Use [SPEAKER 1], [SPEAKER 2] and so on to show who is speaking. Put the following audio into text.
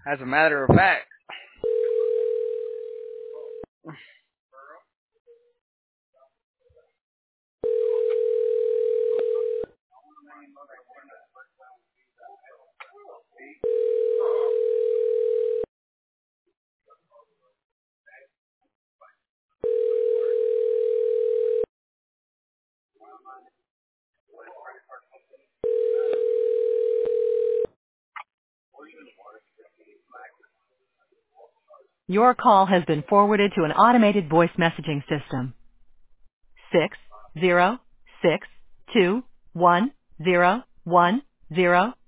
[SPEAKER 1] As a matter of fact,
[SPEAKER 2] Your call has been forwarded to an automated voice messaging system. 606210110